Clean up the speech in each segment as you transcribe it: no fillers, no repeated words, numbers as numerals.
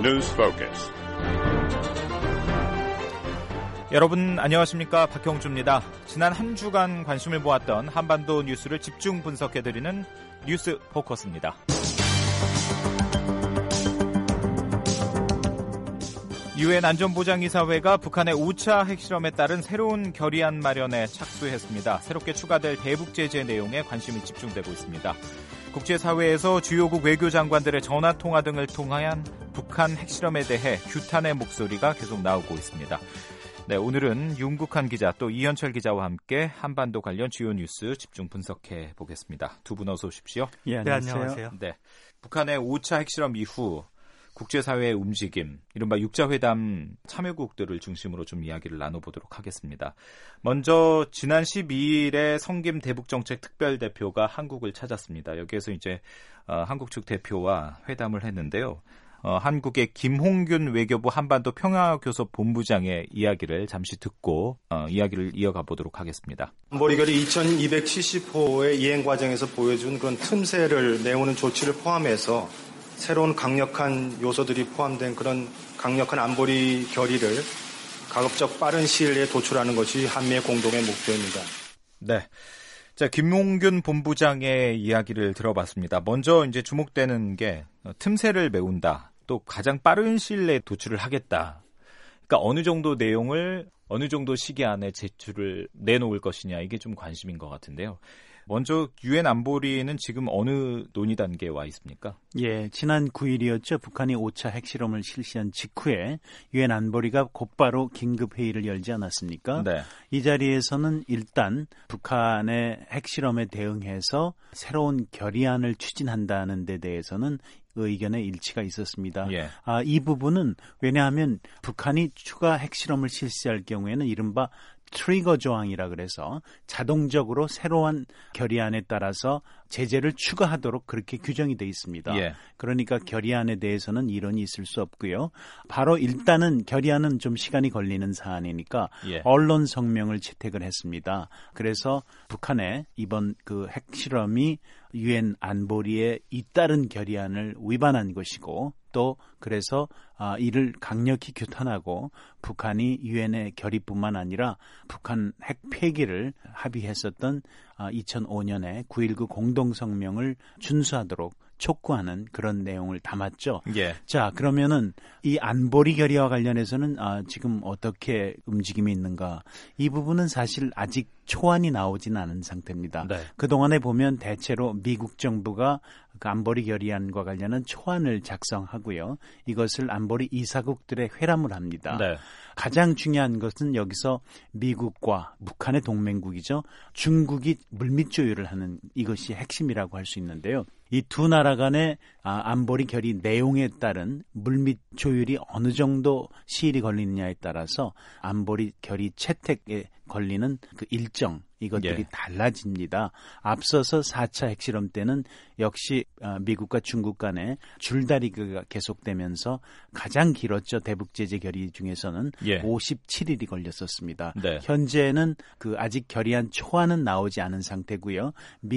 News Focus. 여러분 안녕하십니까? 박형주입니다. 지난 한 주간 관심을 모았던 한반도 뉴스를 집중 분석해드리는 뉴스 포커스입니다. 유엔 안전보장이사회가 북한의 5차 핵실험에 따른 새로운 결의안 마련에 착수했습니다. 새롭게 추가될 대북 제재 내용에 관심이 집중되고 있습니다. 국제사회에서 주요국 외교장관들의 전화통화 등을 통한 북한 핵실험에 대해 규탄의 목소리가 계속 나오고 있습니다. 네, 오늘은 윤국한 기자 또 이현철 기자와 함께 한반도 관련 주요 뉴스 집중 분석해 보겠습니다. 두 분 어서 오십시오. 예, 안녕하세요. 네, 북한의 5차 핵실험 이후 국제사회의 움직임, 이른바 육자회담 참여국들을 중심으로 좀 이야기를 나눠보도록 하겠습니다. 먼저 지난 12일에 성김 대북정책 특별대표가 한국을 찾았습니다. 여기에서 이제 한국 측 대표와 회담을 했는데요. 한국의 김홍균 외교부 한반도 평화교섭 본부장의 이야기를 잠시 듣고 이야기를 이어가 보도록 하겠습니다. 안보리결의 2270호의 이행 과정에서 보여준 그런 틈새를 메우는 조치를 포함해서 새로운 강력한 요소들이 포함된 그런 강력한 안보리 결의를 가급적 빠른 시일 내에 도출하는 것이 한미의 공동의 목표입니다. 네. 자, 김홍균 본부장의 이야기를 들어봤습니다. 먼저 이제 주목되는 게 틈새를 메운다. 또 가장 빠른 시일 내에 도출을 하겠다. 그러니까 어느 정도 내용을 어느 정도 시기 안에 제출을 내놓을 것이냐. 이게 좀 관심인 것 같은데요. 먼저 유엔 안보리는 지금 어느 논의 단계에 와 있습니까? 예, 지난 9일이었죠. 북한이 5차 핵실험을 실시한 직후에 유엔 안보리가 곧바로 긴급회의를 열지 않았습니까? 네. 이 자리에서는 일단 북한의 핵실험에 대응해서 새로운 결의안을 추진한다는 데 대해서는 의견의 일치가 있었습니다. 예. 이 부분은 왜냐하면 북한이 추가 핵실험을 실시할 경우에는 이른바 트리거 조항이라 그래서 자동적으로 새로운 결의안에 따라서 제재를 추가하도록 그렇게 규정이 돼 있습니다. 예. 그러니까 결의안에 대해서는 이론이 있을 수 없고요. 바로 일단은 결의안은 좀 시간이 걸리는 사안이니까 예. 언론 성명을 채택을 했습니다. 그래서 북한의 이번 그 핵실험이 유엔 안보리의 잇따른 결의안을 위반한 것이고 또 그래서 이를 강력히 규탄하고 북한이 유엔의 결의뿐만 아니라 북한 핵 폐기를 합의했었던 2005년에 9.19 공동성명을 준수하도록 촉구하는 그런 내용을 담았죠. 예. 자, 그러면은 이 안보리 결의와 관련해서는 지금 어떻게 움직임이 있는가? 이 부분은 사실 아직 초안이 나오진 않은 상태입니다. 네. 그동안에 보면 대체로 미국 정부가 그 안보리 결의안과 관련한 초안을 작성하고요. 이것을 안보리 이사국들의 회람을 합니다. 네. 가장 중요한 것은 여기서 미국과 북한의 동맹국이죠. 중국이 물밑 조율을 하는 이것이 핵심이라고 할 수 있는데요. 이 두 나라 간의 안보리 결의 내용에 따른 물밑 조율이 어느 정도 시일이 걸리느냐에 따라서 안보리 결의 채택에 걸리는 그 일정 이것들이 예. 달라집니다. 앞서서 4차 핵실험 때는 역시 미국과 중국 간의 줄다리기가 계속되면서 가장 길었죠. 대북제재 결의 중에서는 예. 57일이 걸렸었습니다. 네. 현재는 그 아직 결의안 초안은 나오지 않은 상태고요.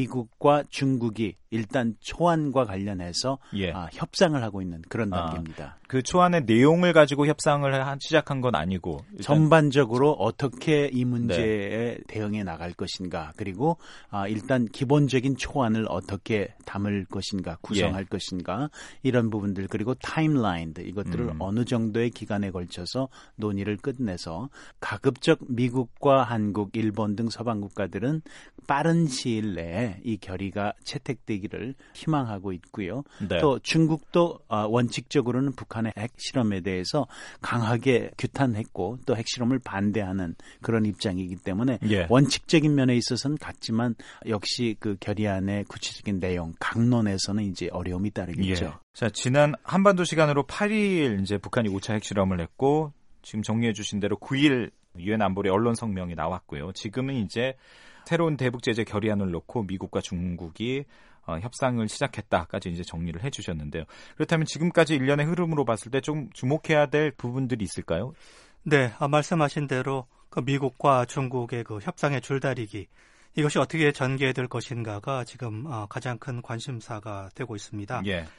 미국과 중국이 일단 초안과 관련해서 예. 협상을 하고 있는 그런 단계입니다. 그 초안의 내용을 가지고 협상을 시작한 건 아니고 일단 전반적으로 어떻게 이 문제에 네. 대응해 나갈 것인가 그리고 일단 기본적인 초안을 어떻게 담을 것인가 구성할 예. 것인가 이런 부분들 그리고 타임라인 이것들을 어느 정도의 기간에 걸쳐서 논의를 끝내서 가급적 미국과 한국, 일본 등 서방 국가들은 빠른 시일 내에 이 결의가 채택되기를 희망하고 있고요. 네. 또 중국도 원칙적으로는 북한의 핵실험에 대해서 강하게 규탄했고 또 핵실험을 반대하는 그런 입장이기 때문에 예. 원칙적인 면에 있어서는 같지만 역시 그 결의안의 구체적인 내용, 강론에서는 이제 어려움이 따르겠죠. 예. 자, 지난 한반도 시간으로 8일 이제 북한이 5차 핵실험을 했고 지금 정리해 주신 대로 9일 유엔 안보리 언론 성명이 나왔고요. 지금은 이제 새로운 대북 제재 결의안을 놓고 미국과 중국이 협상을 시작했다까지 이제 정리를 해주셨는데요. 그렇다면 지금까지 일련의 흐름으로 봤을 때 좀 주목해야 될 부분들이 있을까요? 네, 말씀하신 대로 그 미국과 중국의 그 협상의 줄다리기 이것이 어떻게 전개될 것인가가 지금 가장 큰 관심사가 되고 있습니다. 예.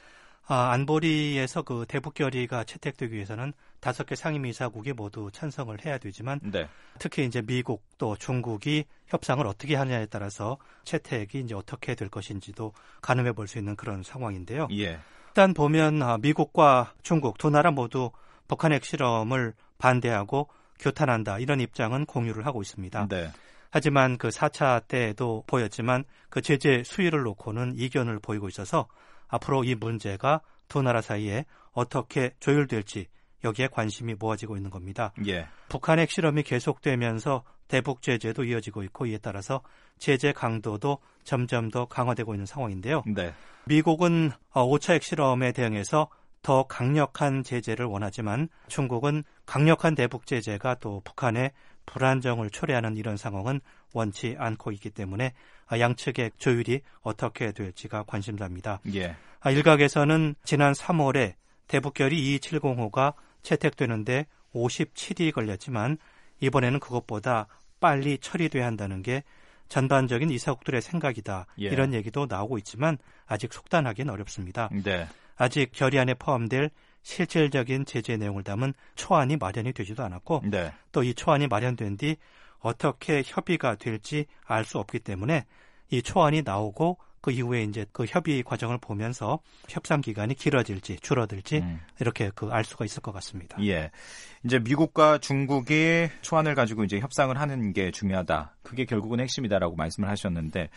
안보리에서 그 대북 결의가 채택되기 위해서는 5개 상임이사국이 모두 찬성을 해야 되지만 네. 특히 이제 미국 또 중국이 협상을 어떻게 하느냐에 따라서 채택이 이제 어떻게 될 것인지도 가늠해 볼 수 있는 그런 상황인데요. 예. 일단 보면 미국과 중국 두 나라 모두 북한 핵실험을 반대하고 규탄한다 이런 입장은 공유를 하고 있습니다. 네. 하지만 그 4차 때도 보였지만 그 제재 수위를 놓고는 이견을 보이고 있어서 앞으로 이 문제가 두 나라 사이에 어떻게 조율될지 여기에 관심이 모아지고 있는 겁니다. 예. 북한 핵실험이 계속되면서 대북 제재도 이어지고 있고 이에 따라서 제재 강도도 점점 더 강화되고 있는 상황인데요. 네. 미국은 5차 핵실험에 대응해서 더 강력한 제재를 원하지만 중국은 강력한 대북 제재가 또 북한의 불안정을 초래하는 이런 상황은 원치 않고 있기 때문에 양측의 조율이 어떻게 될지가 관심사입니다. 예. 일각에서는 지난 3월에 대북결의 2270호가 채택되는데 57일이 걸렸지만 이번에는 그것보다 빨리 처리돼야 한다는 게 전반적인 이사국들의 생각이다. 예. 이런 얘기도 나오고 있지만 아직 속단하기는 어렵습니다. 네. 아직 결의안에 포함될 실질적인 제재 내용을 담은 초안이 마련이 되지도 않았고 네. 또 이 초안이 마련된 뒤 어떻게 협의가 될지 알 수 없기 때문에 이 초안이 나오고 그 이후에 이제 그 협의 과정을 보면서 협상 기간이 길어질지 줄어들지 이렇게 알 수가 있을 것 같습니다. 예. 이제 미국과 중국이 초안을 가지고 이제 협상을 하는 게 중요하다. 그게 결국은 핵심이다라고 말씀을 하셨는데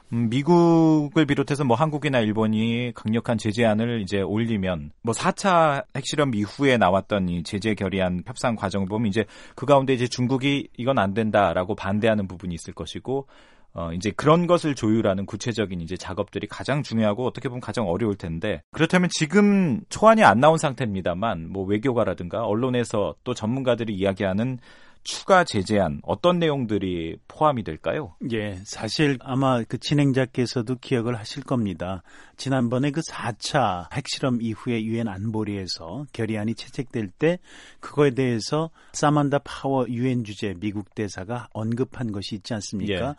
미국을 비롯해서 뭐 한국이나 일본이 강력한 제재안을 이제 올리면 뭐 4차 핵실험 이후에 나왔던 이 제재 결의안 협상 과정을 보면 이제 그 가운데 이제 중국이 이건 안 된다라고 반대하는 부분이 있을 것이고 이제 그런 것을 조율하는 구체적인 이제 작업들이 가장 중요하고 어떻게 보면 가장 어려울 텐데 그렇다면 지금 초안이 안 나온 상태입니다만 뭐 외교가라든가 언론에서 또 전문가들이 이야기하는 추가 제재안 어떤 내용들이 포함이 될까요? 예, 사실 아마 그 진행자께서도 기억을 하실 겁니다. 지난번에 그 4차 핵실험 이후에 유엔 안보리에서 결의안이 채택될 때 그거에 대해서 사만다 파워 유엔 주재 미국 대사가 언급한 것이 있지 않습니까?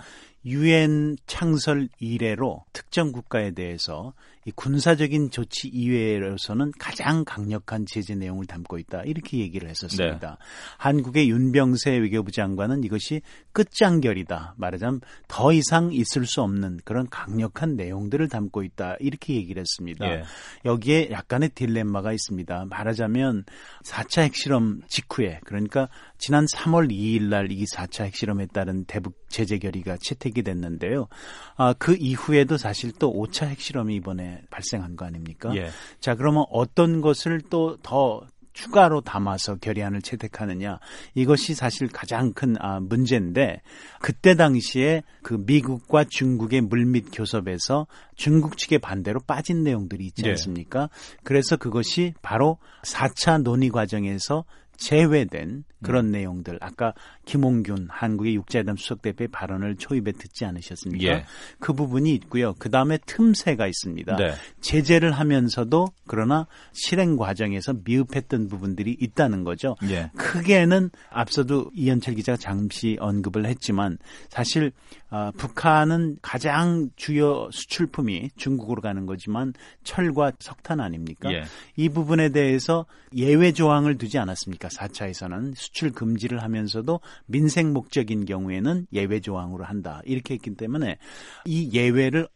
유엔 창설 이래로 특정 국가에 대해서 이 군사적인 조치 이외로서는 가장 강력한 제재 내용을 담고 있다. 이렇게 얘기를 했었습니다. 네. 한국의 윤병세 외교부 장관은 이것이 끝장결이다. 말하자면 더 이상 있을 수 없는 그런 강력한 내용들을 담고 있다. 이렇게 얘기를 했습니다. 예. 여기에 약간의 딜레마가 있습니다. 말하자면 4차 핵실험 직후에 그러니까 지난 3월 2일 날 이 4차 핵실험에 따른 대북 제재 결의가 채택이 됐는데요. 그 이후에도 사실 또 5차 핵실험이 이번에 발생한 거 아닙니까? 예. 자, 그러면 어떤 것을 또 더 추가로 담아서 결의안을 채택하느냐 이것이 사실 가장 큰 문제인데 그때 당시에 그 미국과 중국의 물밑 교섭에서 중국 측의 반대로 빠진 내용들이 있지 않습니까? 그래서 그것이 바로 4차 논의 과정에서 제외된 그런 내용들 아까 김홍균 한국의 육자회담 수석대표의 발언을 초입에 듣지 않으셨습니까? 예. 그 부분이 있고요. 그다음에 틈새가 있습니다. 네. 제재를 하면서도 그러나 실행 과정에서 미흡했던 부분들이 있다는 거죠. 예. 크게는 앞서도 이현철 기자가 잠시 언급을 했지만 사실 북한은 가장 주요 수출품이 중국으로 가는 거지만 철과 석탄 아닙니까? 예. 이 부분에 대해서 예외 조항을 두지 않았습니까? 4차에서는 수출 금지를 하면서도 민생 목적인 경우에는 예외 조항으로 한다. 이렇게 했기 때문에 이 예외를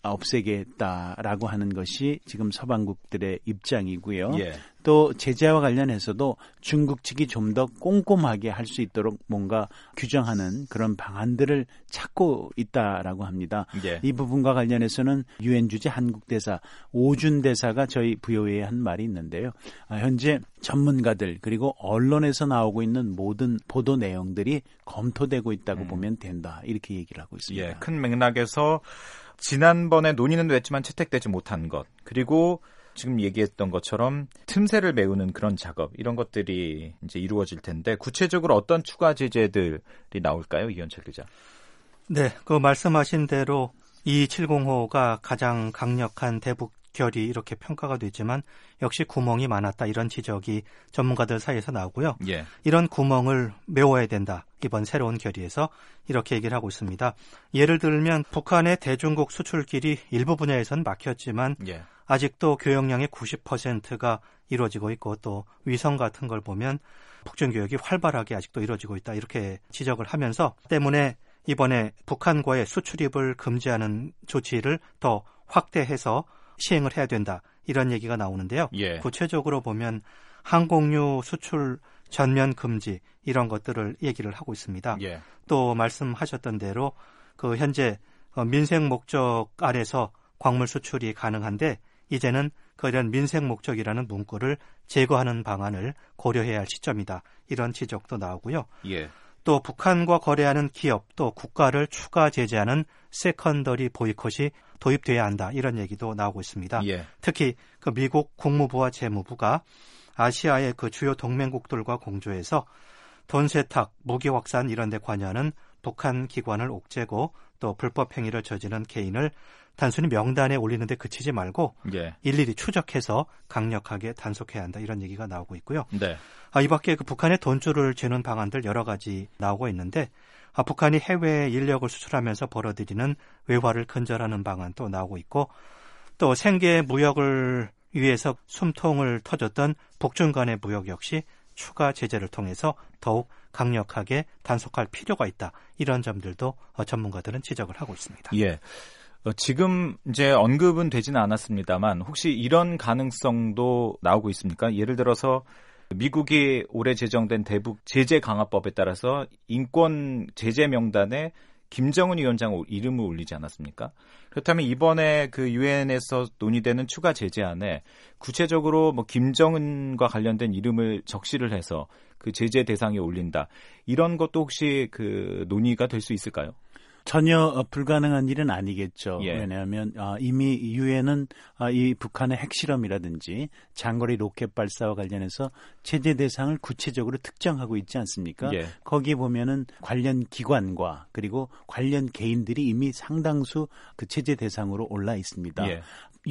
없애겠다라고 하는 것이 지금 서방국들의 입장이고요. 예. 또 제재와 관련해서도 중국 측이 좀 더 꼼꼼하게 할 수 있도록 뭔가 규정하는 그런 방안들을 찾고 있다라고 합니다. 예. 이 부분과 관련해서는 유엔 주재 한국 대사 오준 대사가 저희 VOA에 한 말이 있는데요. 현재 전문가들 그리고 언론에서 나오고 있는 모든 보도 내용들이 검토되고 있다고 보면 된다. 이렇게 얘기를 하고 있습니다. 예, 큰 맥락에서 지난번에 논의는 됐지만 채택되지 못한 것 그리고 지금 얘기했던 것처럼 틈새를 메우는 그런 작업 이런 것들이 이제 이루어질 텐데 구체적으로 어떤 추가 제재들이 나올까요, 이현철 기자? 네, 그 말씀하신 대로 2270호가 가장 강력한 대북 결의 이렇게 평가가 되지만 역시 구멍이 많았다 이런 지적이 전문가들 사이에서 나오고요. 예. 이런 구멍을 메워야 된다. 이번 새로운 결의에서 이렇게 얘기를 하고 있습니다. 예를 들면 북한의 대중국 수출길이 일부 분야에서는 막혔지만 아직도 교역량의 90%가 이루어지고 있고 또 위성 같은 걸 보면 북중교역이 활발하게 아직도 이루어지고 있다 이렇게 지적을 하면서 때문에 이번에 북한과의 수출입을 금지하는 조치를 더 확대해서 시행을 해야 된다 이런 얘기가 나오는데요. 예. 구체적으로 보면 항공유 수출 전면 금지 이런 것들을 얘기를 하고 있습니다. 예. 또 말씀하셨던 대로 그 현재 민생 목적 아래서 광물 수출이 가능한데 이제는 이런 민생 목적이라는 문구를 제거하는 방안을 고려해야 할 시점이다. 이런 지적도 나오고요. 예. 또 북한과 거래하는 기업 또 국가를 추가 제재하는 세컨더리 보이콧이 도입돼야 한다. 이런 얘기도 나오고 있습니다. 예. 특히 그 미국 국무부와 재무부가 아시아의 그 주요 동맹국들과 공조해서 돈 세탁, 무기 확산 이런 데 관여하는 북한 기관을 옥죄고 또 불법 행위를 저지른 개인을 단순히 명단에 올리는 데 그치지 말고 예. 일일이 추적해서 강력하게 단속해야 한다. 이런 얘기가 나오고 있고요. 네. 이 밖에 그 북한의 돈줄을 재는 방안들 여러 가지 나오고 있는데 북한이 해외에 인력을 수출하면서 벌어들이는 외화를 근절하는 방안도 나오고 있고 또 생계 무역을 위해서 숨통을 터줬던 북중 간의 무역 역시 추가 제재를 통해서 더욱 강력하게 단속할 필요가 있다. 이런 점들도 전문가들은 지적을 하고 있습니다. 예. 지금 이제 언급은 되지는 않았습니다만 혹시 이런 가능성도 나오고 있습니까? 예를 들어서 미국이 올해 제정된 대북 제재 강화법에 따라서 인권 제재 명단에 김정은 위원장 이름을 올리지 않았습니까? 그렇다면 이번에 그 유엔에서 논의되는 추가 제재안에 구체적으로 뭐 김정은과 관련된 이름을 적시를 해서 그 제재 대상에 올린다. 이런 것도 혹시 그 논의가 될 수 있을까요? 전혀 불가능한 일은 아니겠죠. 예. 왜냐하면 이미 유엔은 이 북한의 핵실험이라든지 장거리 로켓 발사와 관련해서 제재 대상을 구체적으로 특정하고 있지 않습니까? 예. 거기 보면은 관련 기관과 그리고 관련 개인들이 이미 상당수 그 제재 대상으로 올라 있습니다. 예.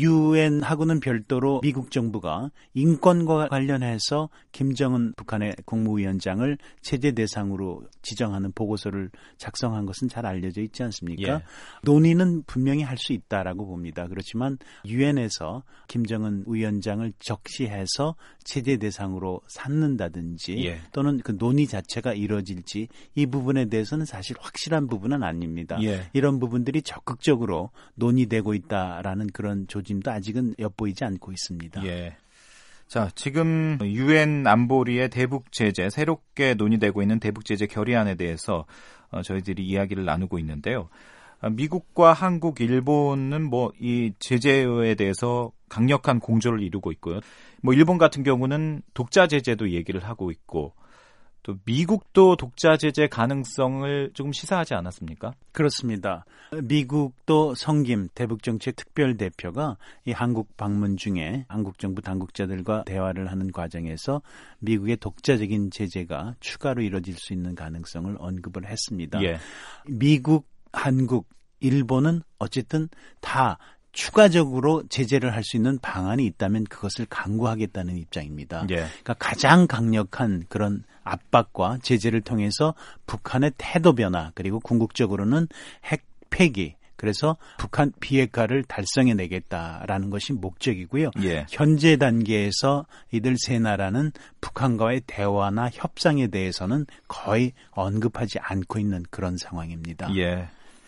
유엔하고는 별도로 미국 정부가 인권과 관련해서 김정은 북한의 국무위원장을 제재 대상으로 지정하는 보고서를 작성한 것은 잘 알려져 있지 않습니까? 예. 논의는 분명히 할 수 있다라고 봅니다. 그렇지만 유엔에서 김정은 위원장을 적시해서 제재 대상으로 삼는다든지 예. 또는 그 논의 자체가 이루어질지 이 부분에 대해서는 사실 확실한 부분은 아닙니다. 예. 이런 부분들이 적극적으로 논의되고 있다라는 그런 조짐도 아직은 엿보이지 않고 있습니다. 예. 자, 지금 유엔 안보리의 대북 제재, 새롭게 논의되고 있는 대북 제재 결의안에 대해서 저희들이 이야기를 나누고 있는데요. 미국과 한국, 일본은 뭐 이 제재에 대해서 강력한 공조를 이루고 있고요. 뭐 일본 같은 경우는 독자 제재도 얘기를 하고 있고 또 미국도 독자 제재 가능성을 조금 시사하지 않았습니까? 그렇습니다. 미국도 성김 대북정책 특별대표가 이 한국 방문 중에 한국 정부 당국자들과 대화를 하는 과정에서 미국의 독자적인 제재가 추가로 이뤄질 수 있는 가능성을 언급을 했습니다. 예. 미국, 한국, 일본은 어쨌든 다 추가적으로 제재를 할 수 있는 방안이 있다면 그것을 강구하겠다는 입장입니다. 예. 그러니까 가장 강력한 그런 압박과 제재를 통해서 북한의 태도 변화 그리고 궁극적으로는 핵 폐기 그래서 북한 비핵화를 달성해내겠다라는 것이 목적이고요. 예. 현재 단계에서 이들 세 나라는 북한과의 대화나 협상에 대해서는 거의 언급하지 않고 있는 그런 상황입니다. 예.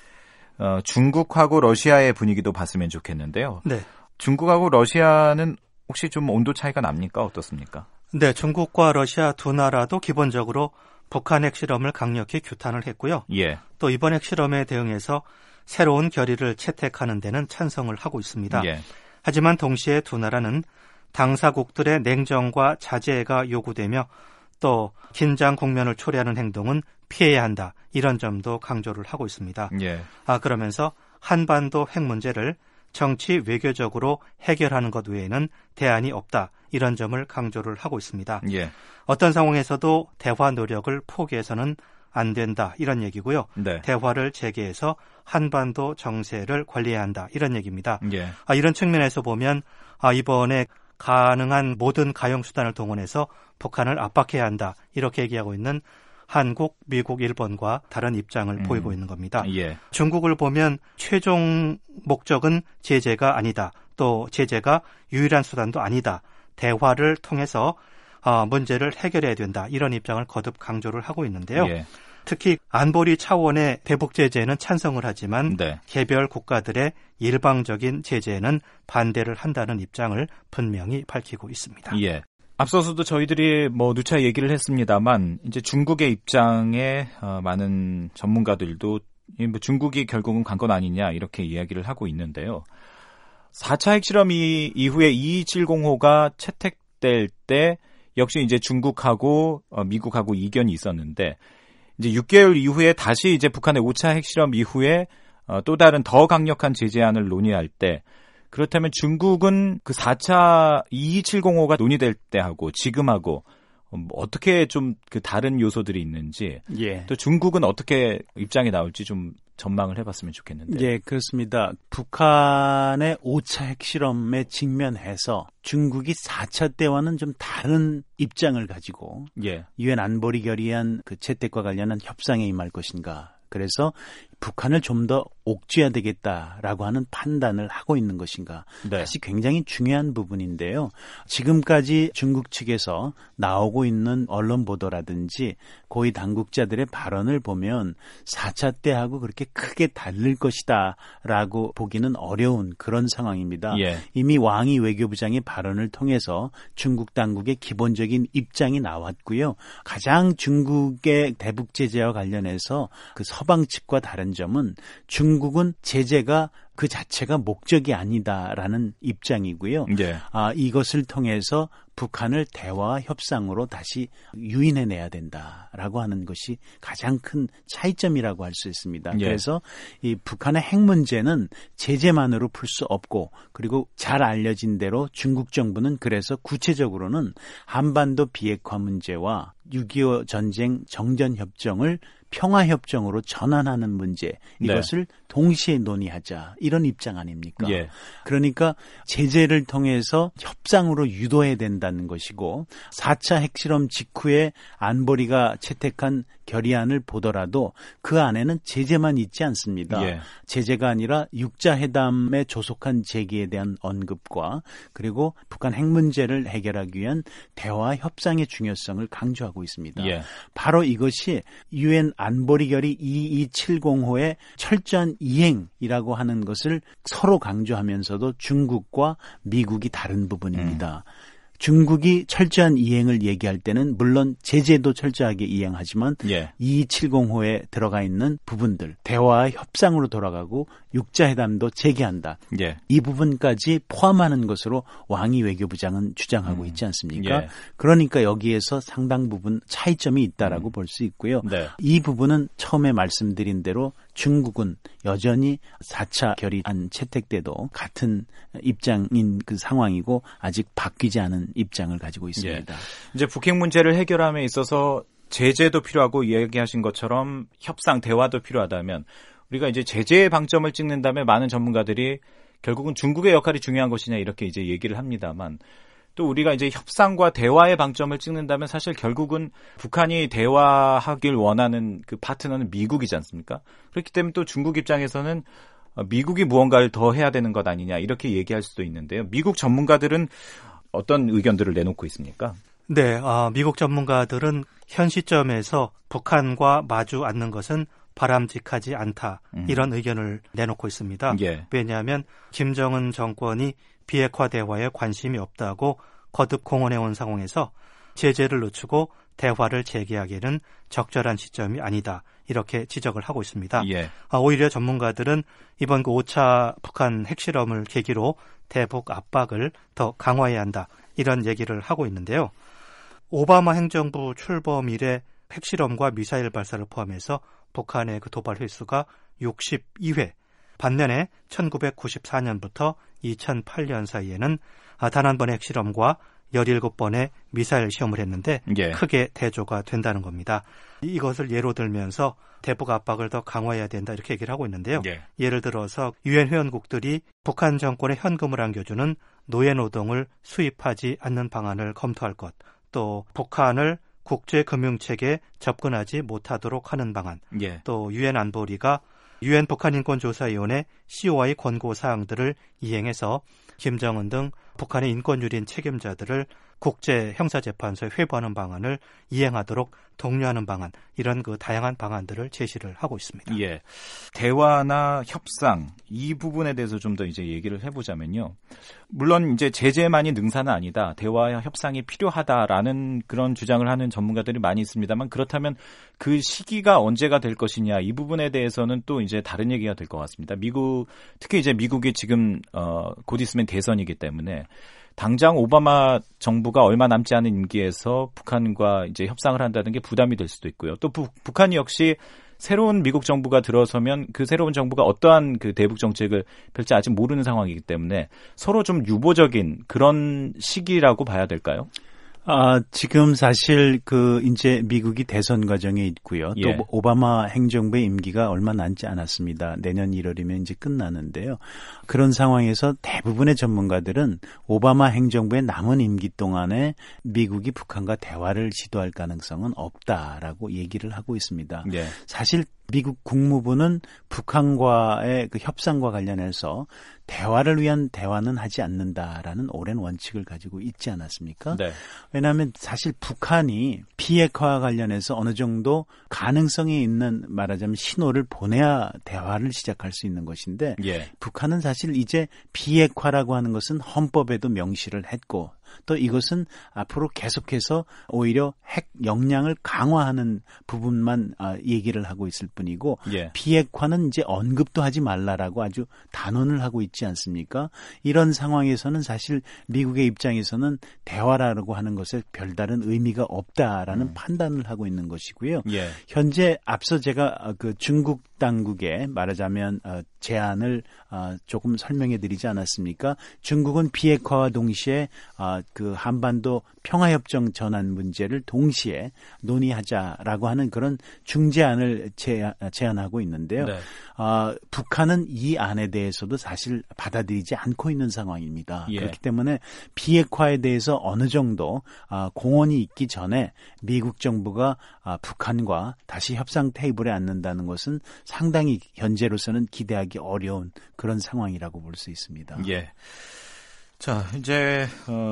중국하고 러시아의 분위기도 봤으면 좋겠는데요. 네. 중국하고 러시아는 혹시 좀 온도 차이가 납니까? 어떻습니까? 네, 중국과 러시아 두 나라도 기본적으로 북한 핵실험을 강력히 규탄을 했고요. 예. 또 이번 핵실험에 대응해서 새로운 결의를 채택하는 데는 찬성을 하고 있습니다. 예. 하지만 동시에 두 나라는 당사국들의 냉정과 자제가 요구되며 또 긴장 국면을 초래하는 행동은 피해야 한다. 이런 점도 강조를 하고 있습니다. 예. 그러면서 한반도 핵 문제를 정치 외교적으로 해결하는 것 외에는 대안이 없다. 이런 점을 강조를 하고 있습니다. 예. 어떤 상황에서도 대화 노력을 포기해서는 안 된다. 이런 얘기고요. 네. 대화를 재개해서 한반도 정세를 관리해야 한다. 이런 얘기입니다. 예. 이런 측면에서 보면 이번에 가능한 모든 가용 수단을 동원해서 북한을 압박해야 한다. 이렇게 얘기하고 있는 한국, 미국, 일본과 다른 입장을 보이고 있는 겁니다. 예. 중국을 보면 최종 목적은 제재가 아니다. 또 제재가 유일한 수단도 아니다. 대화를 통해서 문제를 해결해야 된다. 이런 입장을 거듭 강조를 하고 있는데요. 예. 특히 안보리 차원의 대북 제재는 찬성을 하지만 네. 개별 국가들의 일방적인 제재는 반대를 한다는 입장을 분명히 밝히고 있습니다. 예. 앞서서도 저희들이 누차 얘기를 했습니다만 이제 중국의 입장에 많은 전문가들도 중국이 결국은 간 건 아니냐 이렇게 이야기를 하고 있는데요. 4차 핵실험 이후에 2270호가 채택될 때 역시 이제 중국하고 미국하고 이견이 있었는데 이제 6개월 이후에 다시 이제 북한의 5차 핵실험 이후에 또 다른 더 강력한 제재안을 논의할 때 그렇다면 중국은 그 4차 2270호가 논의될 때하고 지금하고 어떻게 좀 그 다른 요소들이 있는지 예. 또 중국은 어떻게 입장이 나올지 좀 전망을 해봤으면 좋겠는데. 예, 그렇습니다. 북한의 5차 핵실험에 직면해서 중국이 4차 때와는 좀 다른 입장을 가지고 예. 유엔 안보리 결의안 그 채택과 관련한 협상에 임할 것인가. 그래서 북한을 좀 더 옥죄해야 되겠다라고 하는 판단을 하고 있는 것인가. 네. 사실 굉장히 중요한 부분인데요. 지금까지 중국 측에서 나오고 있는 언론 보도라든지 고위 당국자들의 발언을 보면 4차 때하고 그렇게 크게 다를 것이다라고 보기는 어려운 그런 상황입니다. 예. 이미 왕이 외교부장의 발언을 통해서 중국 당국의 기본적인 입장이 나왔고요. 가장 중국의 대북 제재와 관련해서 그 서방 측과 다른 점은 중국은 제재가 그 자체가 목적이 아니다라는 입장이고요. 예. 이것을 통해서 북한을 대화와 협상으로 다시 유인해내야 된다라고 하는 것이 가장 큰 차이점이라고 할 수 있습니다. 예. 그래서 이 북한의 핵 문제는 제재만으로 풀 수 없고 그리고 잘 알려진 대로 중국 정부는 그래서 구체적으로는 한반도 비핵화 문제와 6.25 전쟁 정전협정을 평화협정으로 전환하는 문제 이것을 동시에 논의하자 이런 입장 아닙니까? 예. 그러니까 제재를 통해서 협상으로 유도해야 된다는 것이고 4차 핵실험 직후에 안보리가 채택한 결의안을 보더라도 그 안에는 제재만 있지 않습니다. 예. 제재가 아니라 6자 회담의 조속한 재개에 대한 언급과 그리고 북한 핵 문제를 해결하기 위한 대화 협상의 중요성을 강조하고 있습니다. 예. 바로 이것이 유엔 안보리 결의 2270호의 철저한 이행이라고 하는 것을 서로 강조하면서도 중국과 미국이 다른 부분입니다. 중국이 철저한 이행을 얘기할 때는 물론 제재도 철저하게 이행하지만 예. 2270호에 들어가 있는 부분들 대화와 협상으로 돌아가고 6자 회담도 재개한다. 예. 이 부분까지 포함하는 것으로 왕이 외교부장은 주장하고 있지 않습니까? 예. 그러니까 여기에서 상당 부분 차이점이 있다라고 볼 수 있고요. 네. 이 부분은 처음에 말씀드린 대로 중국은 여전히 4차 결의안 채택 때도 같은 입장인 그 상황이고 아직 바뀌지 않은 입장을 가지고 있습니다. 예. 이제 북핵 문제를 해결함에 있어서 제재도 필요하고 이야기하신 것처럼 협상, 대화도 필요하다면 우리가 이제 제재의 방점을 찍는다면 많은 전문가들이 결국은 중국의 역할이 중요한 것이냐 이렇게 이제 얘기를 합니다만 또 우리가 이제 협상과 대화의 방점을 찍는다면 사실 결국은 북한이 대화하길 원하는 그 파트너는 미국이지 않습니까? 그렇기 때문에 또 중국 입장에서는 미국이 무언가를 더 해야 되는 것 아니냐 이렇게 얘기할 수도 있는데요. 미국 전문가들은 어떤 의견들을 내놓고 있습니까? 네, 미국 전문가들은 현 시점에서 북한과 마주 앉는 것은 바람직하지 않다. 이런 의견을 내놓고 있습니다. 예. 왜냐하면 김정은 정권이 비핵화 대화에 관심이 없다고 거듭 공언해온 상황에서 제재를 늦추고 대화를 재개하기에는 적절한 시점이 아니다. 이렇게 지적을 하고 있습니다. 예. 오히려 전문가들은 이번 그 5차 북한 핵실험을 계기로 대북 압박을 더 강화해야 한다. 이런 얘기를 하고 있는데요. 오바마 행정부 출범 이래 핵실험과 미사일 발사를 포함해서 북한의 그 도발 횟수가 62회. 반면에 1994년부터 2008년 사이에는 단 한 번의 핵실험과 17번의 미사일 시험을 했는데 예. 크게 대조가 된다는 겁니다. 이것을 예로 들면서 대북 압박을 더 강화해야 된다 이렇게 얘기를 하고 있는데요. 예. 예를 들어서 유엔 회원국들이 북한 정권에 현금을 안겨주는 노예노동을 수입하지 않는 방안을 검토할 것, 또 북한을 국제금융체계에 접근하지 못하도록 하는 방안, 예. 또 유엔 안보리가 유엔 북한인권조사위원회 COI 권고 사항들을 이행해서 김정은 등 북한의 인권 유린 책임자들을 국제 형사재판소에 회부하는 방안을 이행하도록 독려하는 방안, 이런 그 다양한 방안들을 제시를 하고 있습니다. 예, 대화나 협상 이 부분에 대해서 좀 더 이제 얘기를 해보자면요. 물론 이제 제재만이 능사는 아니다. 대화와 협상이 필요하다라는 그런 주장을 하는 전문가들이 많이 있습니다만, 그렇다면 그 시기가 언제가 될 것이냐, 이 부분에 대해서는 또 이제 다른 얘기가 될 것 같습니다. 특히 이제 미국이 지금 곧 있으면 대선이기 때문에 당장 오바마 정부가 얼마 남지 않은 임기에서 북한과 이제 협상을 한다는 게 부담이 될 수도 있고요. 또 북한이 역시 새로운 미국 정부가 들어서면 그 새로운 정부가 어떠한 그 대북 정책을 펼지 아직 모르는 상황이기 때문에 서로 좀 유보적인 그런 시기라고 봐야 될까요? 지금 사실 이제 미국이 대선 과정에 있고요. 또 예. 오바마 행정부의 임기가 얼마 남지 않았습니다. 내년 1월이면 이제 끝나는데요. 그런 상황에서 대부분의 전문가들은 오바마 행정부의 남은 임기 동안에 미국이 북한과 대화를 시도할 가능성은 없다라고 얘기를 하고 있습니다. 예. 사실 미국 국무부는 북한과의 그 협상과 관련해서 대화를 위한 대화는 하지 않는다라는 오랜 원칙을 가지고 있지 않았습니까? 네. 왜냐하면 사실 북한이 비핵화와 관련해서 어느 정도 가능성이 있는, 말하자면 신호를 보내야 대화를 시작할 수 있는 것인데, 예. 북한은 사실 이제 비핵화라고 하는 것은 헌법에도 명시를 했고, 또 이것은 앞으로 계속해서 오히려 핵 역량을 강화하는 부분만 얘기를 하고 있을 뿐이고, 예. 비핵화는 이제 언급도 하지 말라라고 아주 단언을 하고 있지 않습니까? 이런 상황에서는 사실 미국의 입장에서는 대화라고 하는 것에 별다른 의미가 없다라는 판단을 하고 있는 것이고요. 예. 현재 앞서 제가 그 중국 당국에 말하자면 제안을 조금 설명해 드리지 않았습니까? 중국은 비핵화와 동시에 그 한반도 평화협정 전환 문제를 동시에 논의하자라고 하는 그런 중재안을 제안하고 있는데요. 네. 북한은 이 안에 대해서도 사실 받아들이지 않고 있는 상황입니다. 예. 그렇기 때문에 비핵화에 대해서 어느 정도 공언이 있기 전에 미국 정부가 북한과 다시 협상 테이블에 앉는다는 것은 상당히 현재로서는 기대하기 어려운 그런 상황이라고 볼 수 있습니다. 예. 자, 이제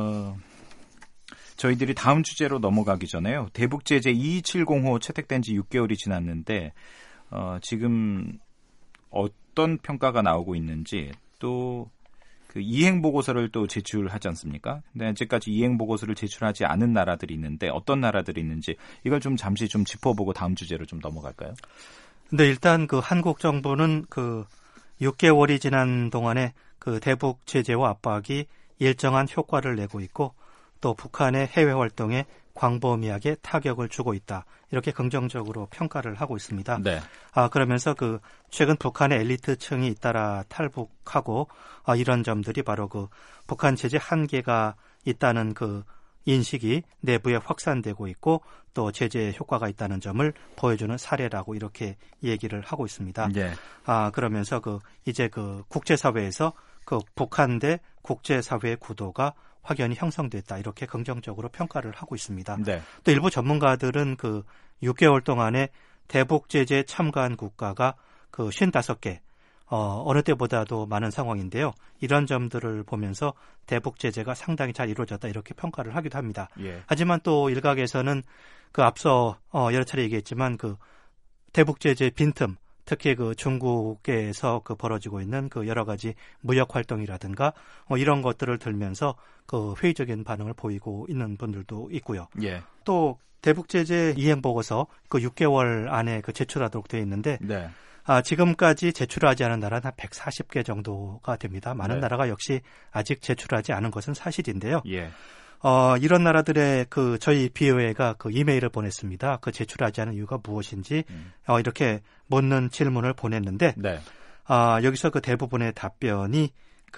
저희들이 다음 주제로 넘어가기 전에요. 대북제재 2270호 채택된 지 6개월이 지났는데 지금 어떤 평가가 나오고 있는지, 또 그 이행 보고서를 또 제출하지 않습니까? 근데 아직까지 이행 보고서를 제출하지 않은 나라들이 있는데 어떤 나라들이 있는지 이걸 좀 잠시 좀 짚어보고 다음 주제로 좀 넘어갈까요? 근데 일단 그 한국 정부는 그 6개월이 지난 동안에 그 대북 제재와 압박이 일정한 효과를 내고 있고, 또 북한의 해외 활동에 광범위하게 타격을 주고 있다, 이렇게 긍정적으로 평가를 하고 있습니다. 네. 그러면서 그 최근 북한의 엘리트층이 잇따라 탈북하고 이런 점들이 바로 그 북한 제재 한계가 있다는 그 인식이 내부에 확산되고 있고, 또 제재 효과가 있다는 점을 보여주는 사례라고 이렇게 얘기를 하고 있습니다. 네. 그러면서 이제 국제사회에서 북한 대 국제사회의 구도가 확연히 형성됐다, 이렇게 긍정적으로 평가를 하고 있습니다. 네. 또 일부 전문가들은 6개월 동안에 대북 제재에 참가한 국가가 55개, 어느 때보다도 많은 상황인데요. 이런 점들을 보면서 대북 제재가 상당히 잘 이루어졌다, 이렇게 평가를 하기도 합니다. 예. 하지만 또 일각에서는 앞서 여러 차례 얘기했지만 대북 제재 빈틈, 특히 중국에서 벌어지고 있는 여러 가지 무역 활동이라든가 이런 것들을 들면서 회의적인 반응을 보이고 있는 분들도 있고요. 예. 또 대북 제재 이행 보고서 6개월 안에 제출하도록 되어 있는데, 네. 지금까지 제출하지 않은 나라는 한 140개 정도가 됩니다. 많은 네. 나라가 역시 아직 제출하지 않은 것은 사실인데요. 예. 이런 나라들의 저희 BOA가 이메일을 보냈습니다. 제출하지 않은 이유가 무엇인지 이렇게 묻는 질문을 보냈는데, 네. 여기서 대부분의 답변이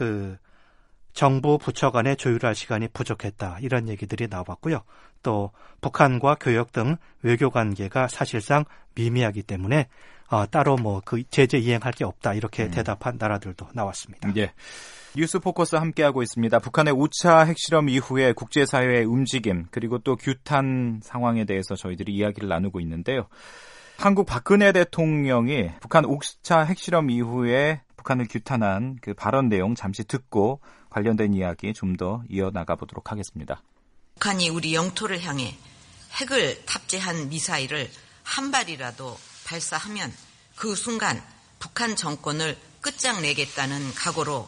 정부 부처 간에 조율할 시간이 부족했다, 이런 얘기들이 나왔고요. 또 북한과 교역 등 외교 관계가 사실상 미미하기 때문에 따로 제재 이행할 게 없다, 이렇게 대답한 나라들도 나왔습니다. 예. 뉴스 포커스 함께하고 있습니다. 북한의 5차 핵실험 이후에 국제사회의 움직임, 그리고 또 규탄 상황에 대해서 저희들이 이야기를 나누고 있는데요. 한국 박근혜 대통령이 북한 5차 핵실험 이후에 북한을 규탄한 그 발언 내용 잠시 듣고 관련된 이야기 좀 더 이어나가 보도록 하겠습니다. 북한이 우리 영토를 향해 핵을 탑재한 미사일을 한 발이라도 발사하면 그 순간 북한 정권을 끝장내겠다는 각오로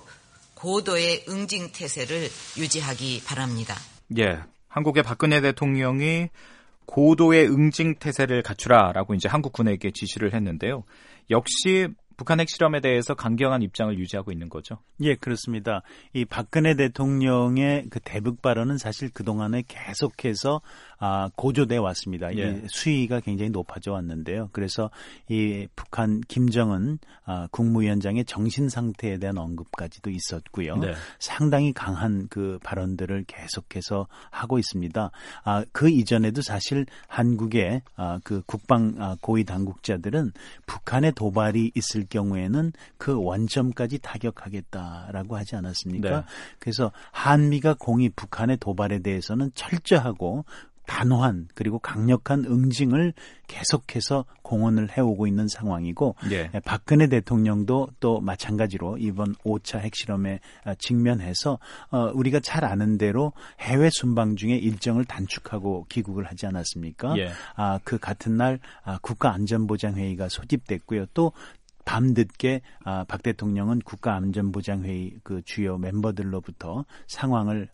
고도의 응징태세를 유지하기 바랍니다. 예, 한국의 박근혜 대통령이 고도의 응징태세를 갖추라라고 이제 한국군에게 지시를 했는데요. 역시 북한 핵실험에 대해서 강경한 입장을 유지하고 있는 거죠. 예, 그렇습니다. 이 박근혜 대통령의 그 대북 발언은 사실 그동안에 계속해서 고조돼 왔습니다. 예. 이 수위가 굉장히 높아져 왔는데요. 그래서 이 북한 김정은 국무위원장의 정신 상태에 대한 언급까지도 있었고요. 네. 상당히 강한 그 발언들을 계속해서 하고 있습니다. 그 이전에도 사실 한국의 그 국방 고위 당국자들은 북한의 도발이 있을 경우에는 그 원점까지 타격하겠다라고 하지 않았습니까? 네. 그래서 한미가 공이 북한의 도발에 대해서는 철저하고 단호한 그리고 강력한 응징을 계속해서 공언을 해오고 있는 상황이고 예. 박근혜 대통령도 또 마찬가지로 이번 5차 핵실험에 직면해서 우리가 잘 아는 대로 해외 순방 중에 일정을 단축하고 귀국을 하지 않았습니까? 예. 그 같은 날 국가안전보장회의가 소집됐고요. 또 밤늦게 박 대통령은 국가안전보장회의 그 주요 멤버들로부터 상황을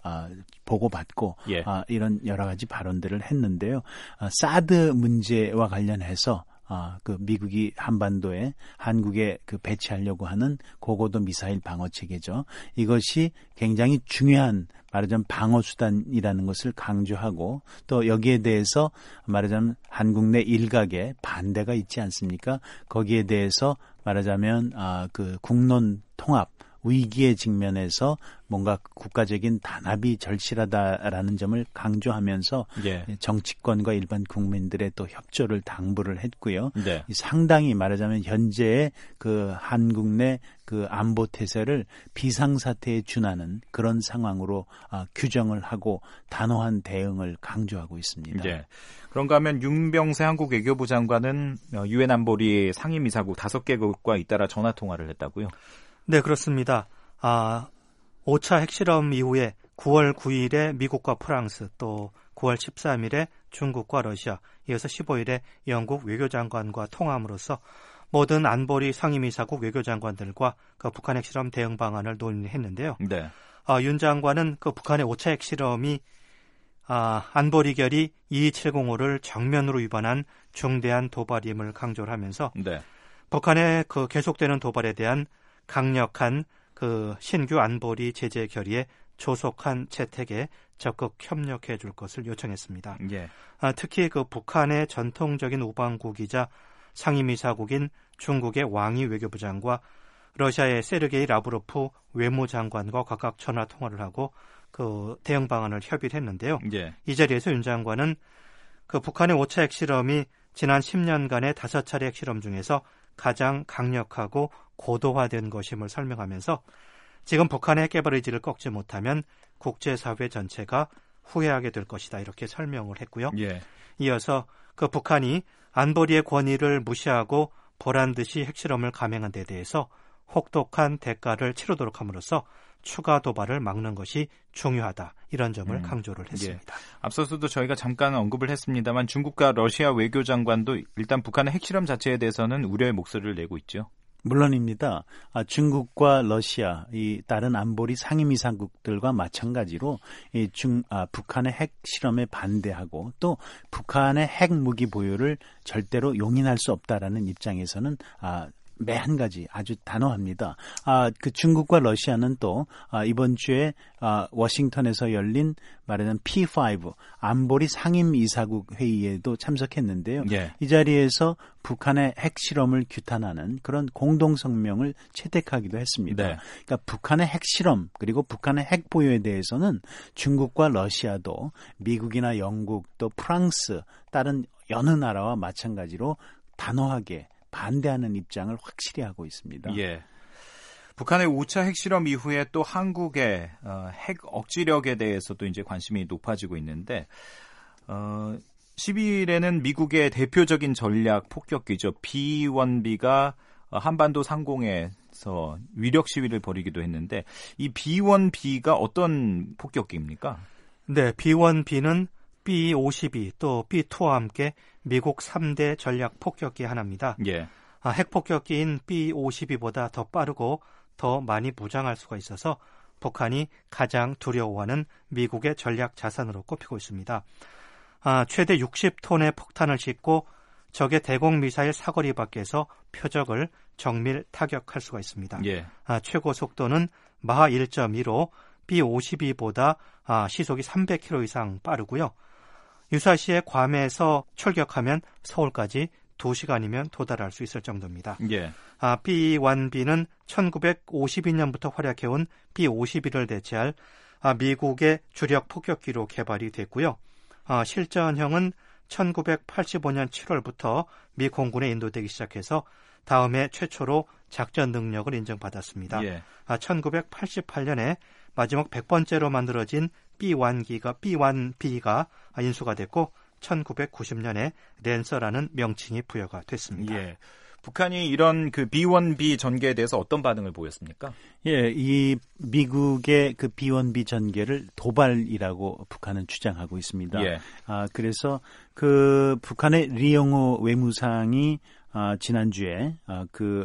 보고받고 예. 이런 여러 가지 발언들을 했는데요. 사드 문제와 관련해서 그 미국이 한반도에 한국에 그 배치하려고 하는 고고도 미사일 방어 체계죠. 이것이 굉장히 중요한 말하자면 방어 수단이라는 것을 강조하고 또 여기에 대해서 말하자면 한국 내 일각의 반대가 있지 않습니까? 거기에 대해서 말하자면 그 국론 통합 위기에 직면해서 뭔가 국가적인 단합이 절실하다라는 점을 강조하면서 예. 정치권과 일반 국민들의 또 협조를 당부를 했고요. 네. 상당히 말하자면 현재의 그 한국 내 그 안보 태세를 비상사태에 준하는 그런 상황으로 규정을 하고 단호한 대응을 강조하고 있습니다. 예. 그런가 하면 윤병세 한국 외교부 장관은 유엔 안보리 상임이사국 5개국과 잇따라 전화 통화를 했다고요? 네, 그렇습니다. 5차 핵실험 이후에 9월 9일에 미국과 프랑스, 또 9월 13일에 중국과 러시아, 이어서 15일에 영국 외교장관과 통화함으로써 모든 안보리 상임이사국 외교장관들과 그 북한 핵실험 대응 방안을 논의했는데요. 네. 윤 장관은 그 북한의 5차 핵실험이 안보리 결의 22705를 정면으로 위반한 중대한 도발임을 강조를 하면서 네. 북한의 그 계속되는 도발에 대한 강력한 그 신규 안보리 제재 결의에 조속한 채택에 적극 협력해 줄 것을 요청했습니다. 예. 특히 그 북한의 전통적인 우방국이자 상임이사국인 중국의 왕이 외교부장과 러시아의 세르게이 라브로프 외무장관과 각각 전화 통화를 하고 그 대응 방안을 협의를 했는데요. 예. 이 자리에서 윤 장관은 그 북한의 5차 핵실험이 지난 10년간의 5차례 핵실험 중에서 가장 강력하고 고도화된 것임을 설명하면서 지금 북한의 핵개발 의지를 꺾지 못하면 국제사회 전체가 후회하게 될 것이다 이렇게 설명을 했고요. 예. 이어서 그 북한이 안보리의 권위를 무시하고 보란듯이 핵실험을 감행한 데 대해서 혹독한 대가를 치르도록 함으로써 추가 도발을 막는 것이 중요하다. 이런 점을 강조를 했습니다. 예. 앞서서도 저희가 잠깐 언급을 했습니다만 중국과 러시아 외교장관도 일단 북한의 핵실험 자체에 대해서는 우려의 목소리를 내고 있죠. 물론입니다. 중국과 러시아, 이 다른 안보리 상임이사국들과 마찬가지로 북한의 핵 실험에 반대하고 또 북한의 핵 무기 보유를 절대로 용인할 수 없다라는 입장에서는 매 한 가지 아주 단호합니다. 그 중국과 러시아는 또 이번 주에 워싱턴에서 열린 말하자면 P5 안보리 상임이사국 회의에도 참석했는데요. 예. 이 자리에서 북한의 핵실험을 규탄하는 그런 공동성명을 채택하기도 했습니다. 네. 그러니까 북한의 핵실험 그리고 북한의 핵보유에 대해서는 중국과 러시아도 미국이나 영국 또 프랑스 다른 여느 나라와 마찬가지로 단호하게 반대하는 입장을 확실히 하고 있습니다. 예. 북한의 5차 핵실험 이후에 또 한국의 핵 억지력에 대해서도 이제 관심이 높아지고 있는데 12일에는 미국의 대표적인 전략 폭격기죠. B-1B가 한반도 상공에서 위력 시위를 벌이기도 했는데 이 B-1B가 어떤 폭격기입니까? 네, B-1B는 B-52 또 B-2와 함께 미국 3대 전략 폭격기 하나입니다. 예. 핵폭격기인 B-52보다 더 빠르고 더 많이 무장할 수가 있어서 북한이 가장 두려워하는 미국의 전략 자산으로 꼽히고 있습니다. 최대 60톤의 폭탄을 싣고 적의 대공 미사일 사거리 밖에서 표적을 정밀 타격할 수가 있습니다. 예. 최고 속도는 마하 1.2로 B-52보다 시속이 300km 이상 빠르고요. 유사시에 괌에서 출격하면 서울까지 2시간이면 도달할 수 있을 정도입니다. 예. B-1B는 1952년부터 활약해온 B-52를 대체할 미국의 주력 폭격기로 개발이 됐고요. 실전형은 1985년 7월부터 미 공군에 인도되기 시작해서 다음해 최초로 작전 능력을 인정받았습니다. 예. 1988년에 마지막 100번째로 만들어진 B-1B가 인수가 됐고 1990년에 랜서라는 명칭이 부여가 됐습니다. 예. 북한이 이런 그 B-1B 전개에 대해서 어떤 반응을 보였습니까? 예, 이 미국의 그 B-1B 전개를 도발이라고 북한은 주장하고 있습니다. 예. 그래서 그 북한의 리영호 외무상이 지난주에 그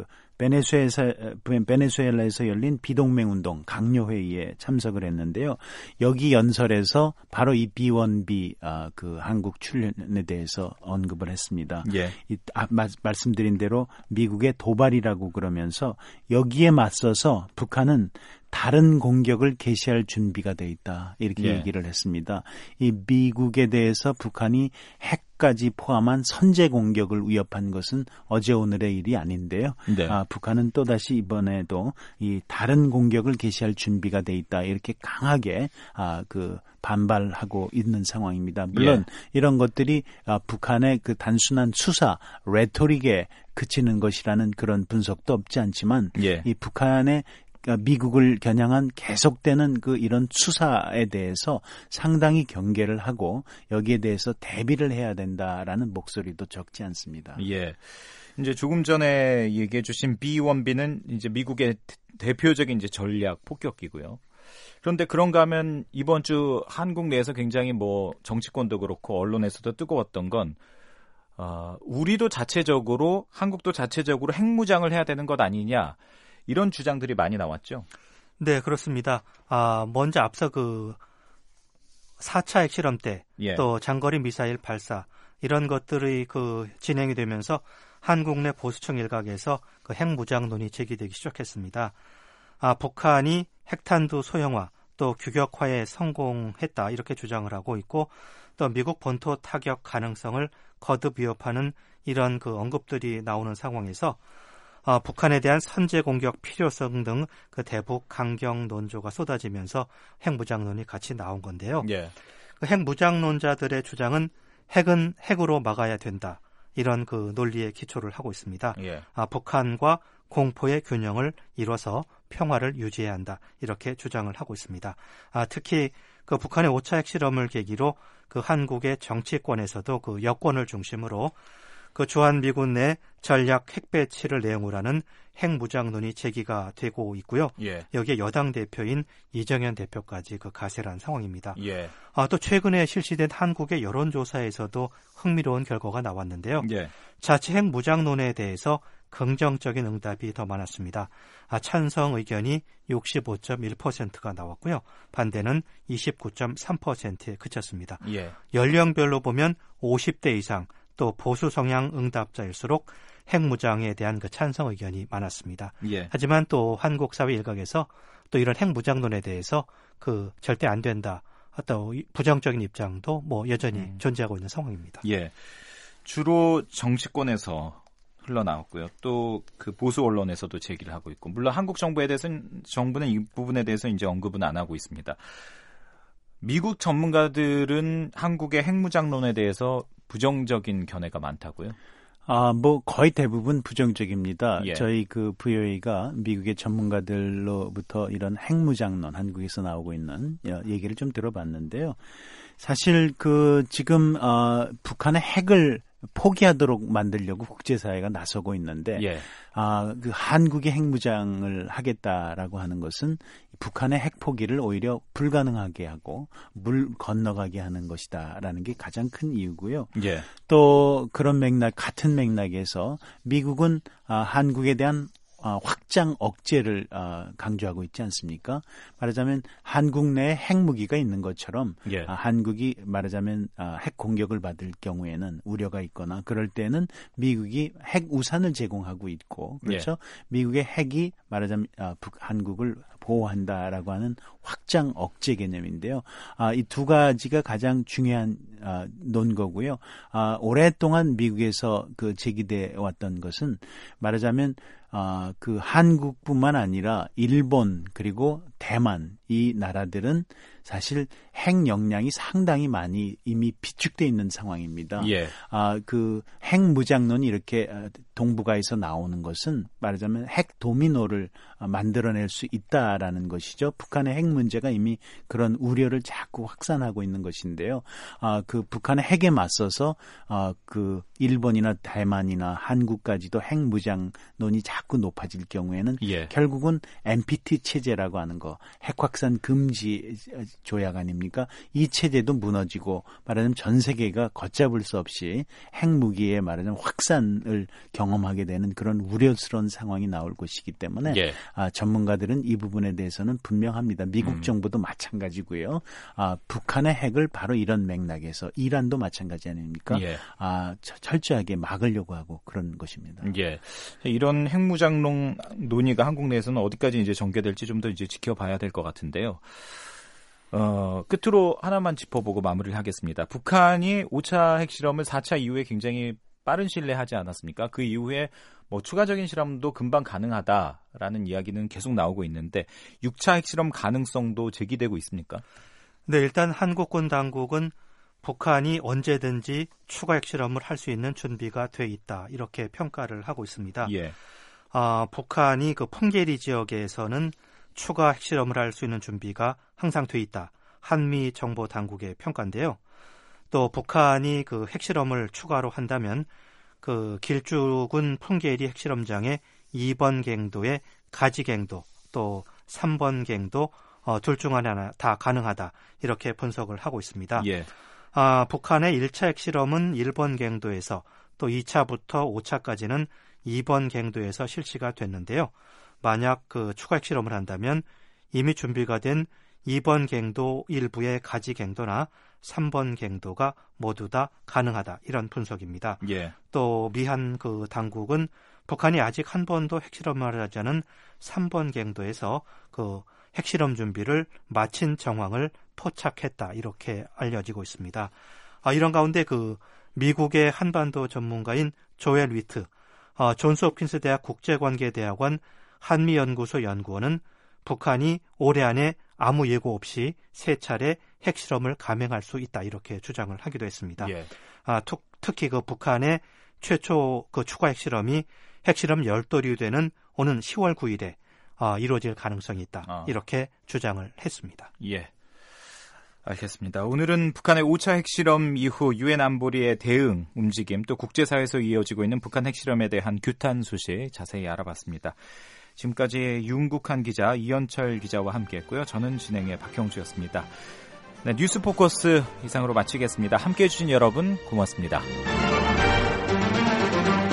베네수엘라에서 열린 비동맹 운동 강요회의에 참석을 했는데요. 여기 연설에서 바로 이 B-1B 그 한국 출연에 대해서 언급을 했습니다. 예. 말씀드린 대로 미국의 도발이라고 그러면서 여기에 맞서서 북한은 다른 공격을 개시할 준비가 돼 있다. 이렇게 얘기를 했습니다. 이 미국에 대해서 북한이 핵까지 포함한 선제 공격을 위협한 것은 어제 오늘의 일이 아닌데요. 네. 북한은 또다시 이번에도 이 다른 공격을 개시할 준비가 돼 있다. 이렇게 강하게 그 반발하고 있는 상황입니다. 물론 이런 것들이 북한의 그 단순한 수사, 레토릭에 그치는 것이라는 그런 분석도 없지 않지만 이 북한의 미국을 겨냥한 계속되는 그 이런 수사에 대해서 상당히 경계를 하고 여기에 대해서 대비를 해야 된다라는 목소리도 적지 않습니다. 예. 이제 조금 전에 얘기해 주신 B-1B는 이제 미국의 대표적인 이제 전략 폭격기고요. 그런데 그런가 하면 이번 주 한국 내에서 굉장히 뭐 정치권도 그렇고 언론에서도 뜨거웠던 건 우리도 자체적으로 한국도 자체적으로 핵무장을 해야 되는 것 아니냐. 이런 주장들이 많이 나왔죠. 네, 그렇습니다. 먼저 앞서 그 4차 핵실험 때 또 장거리 미사일 발사 이런 것들이 그 진행이 되면서 한국 내 보수층 일각에서 그 핵무장론이 제기되기 시작했습니다. 북한이 핵탄두 소형화 또 규격화에 성공했다 이렇게 주장을 하고 있고 또 미국 본토 타격 가능성을 거듭 위협하는 이런 그 언급들이 나오는 상황에서 북한에 대한 선제 공격 필요성 등 그 대북 강경 논조가 쏟아지면서 핵무장론이 같이 나온 건데요. 그 핵무장론자들의 주장은 핵은 핵으로 막아야 된다. 이런 그 논리에 기초를 하고 있습니다. 북한과 공포의 균형을 이뤄서 평화를 유지해야 한다. 이렇게 주장을 하고 있습니다. 특히 그 북한의 5차 핵실험을 계기로 그 한국의 정치권에서도 그 여권을 중심으로 그 주한미군 내 전략 핵배치를 내용으로 하는 핵무장론이 제기가 되고 있고요. 여기에 여당 대표인 이정현 대표까지 그 가세를 한 상황입니다. 또 최근에 실시된 한국의 여론조사에서도 흥미로운 결과가 나왔는데요. 자체 핵무장론에 대해서 긍정적인 응답이 더 많았습니다. 찬성 의견이 65.1%가 나왔고요. 반대는 29.3%에 그쳤습니다. 연령별로 보면 50대 이상 또 보수 성향 응답자일수록 핵무장에 대한 그 찬성 의견이 많았습니다. 하지만 또 한국 사회 일각에서 또 이런 핵무장론에 대해서 그 절대 안 된다. 또 부정적인 입장도 뭐 여전히 존재하고 있는 상황입니다. 주로 정치권에서 흘러나왔고요. 또 그 보수 언론에서도 제기를 하고 있고, 물론 한국 정부는 이 부분에 대해서 이제 언급은 안 하고 있습니다. 미국 전문가들은 한국의 핵무장론에 대해서 부정적인 견해가 많다고요? 뭐 거의 대부분 부정적입니다. 저희 그 VOA가 미국의 전문가들로부터 이런 핵무장론 한국에서 나오고 있는 얘기를 좀 들어봤는데요. 사실 그 지금 북한의 핵을 포기하도록 만들려고 국제사회가 나서고 있는데 예. 그 한국이 핵무장을 하겠다라고 하는 것은 북한의 핵 포기를 오히려 불가능하게 하고 물 건너가게 하는 것이다라는 게 가장 큰 이유고요. 예. 또 그런 같은 맥락에서 미국은 한국에 대한 확장 억제를 강조하고 있지 않습니까? 말하자면 한국 내에 핵무기가 있는 것처럼 예. 한국이 말하자면 핵 공격을 받을 경우에는 우려가 있거나 그럴 때는 미국이 핵 우산을 제공하고 있고 그렇죠? 예. 미국의 핵이 말하자면 한국을 보호한다라고 하는 확장 억제 개념인데요. 이 두 가지가 가장 중요한 논거고요. 오랫동안 미국에서 제기돼 왔던 것은 말하자면 그 한국뿐만 아니라 일본 그리고 대만 이 나라들은 사실 핵 역량이 상당히 많이 이미 비축돼 있는 상황입니다. 예. 그 핵 무장론이 이렇게 동북아에서 나오는 것은 말하자면 핵 도미노를 만들어낼 수 있다라는 것이죠. 북한의 핵 문제가 이미 그런 우려를 자꾸 확산하고 있는 것인데요. 그 북한의 핵에 맞서서 그 일본이나 대만이나 한국까지도 핵 무장론이 자꾸 높아질 경우에는 예. 결국은 NPT 체제라고 하는 거, 핵 확산 금지 조약 아닙니까? 이 체제도 무너지고 말하자면 전 세계가 걷잡을 수 없이 핵무기의 말하자면 확산을 경험하게 되는 그런 우려스러운 상황이 나올 것이기 때문에 예. 전문가들은 이 부분에 대해서는 분명합니다. 미국 정부도 마찬가지고요. 북한의 핵을 바로 이런 맥락에서 이란도 마찬가지 아닙니까? 예. 철저하게 막으려고 하고 그런 것입니다. 예. 이런 핵무장론 논의가 한국 내에서는 어디까지 이제 전개될지 좀 더 이제 지켜봐야 될 것 같은데요. 끝으로 하나만 짚어보고 마무리를 하겠습니다. 북한이 5차 핵실험을 4차 이후에 굉장히 빠른 시일 내에 하지 않았습니까? 그 이후에 추가적인 실험도 금방 가능하다라는 이야기는 계속 나오고 있는데 6차 핵실험 가능성도 제기되고 있습니까? 네, 일단 한국군 당국은 북한이 언제든지 추가 핵실험을 할 수 있는 준비가 돼 있다 이렇게 평가를 하고 있습니다. 예. 북한이 그 풍계리 지역에서는 추가 핵실험을 할 수 있는 준비가 항상 돼 있다. 한미 정보 당국의 평가인데요. 또 북한이 그 핵실험을 추가로 한다면 그 길쭉은 풍계리 핵실험장의 2번 갱도의 가지 갱도 또 3번 갱도 둘 중 하나 다 가능하다. 이렇게 분석을 하고 있습니다. 예. 북한의 1차 핵실험은 1번 갱도에서 또 2차부터 5차까지는 2번 갱도에서 실시가 됐는데요. 만약 그 추가 핵실험을 한다면 이미 준비가 된 2번 갱도 일부의 가지 갱도나 3번 갱도가 모두 다 가능하다. 이런 분석입니다. 예. 또 미한 그 당국은 북한이 아직 한 번도 핵실험을 하지 않은 3번 갱도에서 그 핵실험 준비를 마친 정황을 포착했다. 이렇게 알려지고 있습니다. 이런 가운데 그 미국의 한반도 전문가인 조엘 위트, 존스홉킨스 대학 국제관계대학원 한미연구소 연구원은 북한이 올해 안에 아무 예고 없이 3차례 핵실험을 감행할 수 있다 이렇게 주장을 하기도 했습니다. 예. 특히 그 북한의 최초 그 추가 핵실험이 핵실험 열돌이 되는 오는 10월 9일에 이루어질 가능성이 있다 이렇게 주장을 했습니다. 예. 알겠습니다. 오늘은 북한의 5차 핵실험 이후 유엔 안보리의 대응 움직임 또 국제사회에서 이어지고 있는 북한 핵실험에 대한 규탄 소식 자세히 알아봤습니다. 지금까지 윤국한 기자, 이현철 기자와 함께했고요. 저는 진행의 박형주였습니다. 네, 뉴스 포커스 이상으로 마치겠습니다. 함께해 주신 여러분 고맙습니다.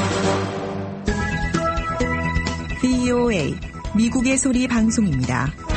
VOA 미국의 소리 방송입니다.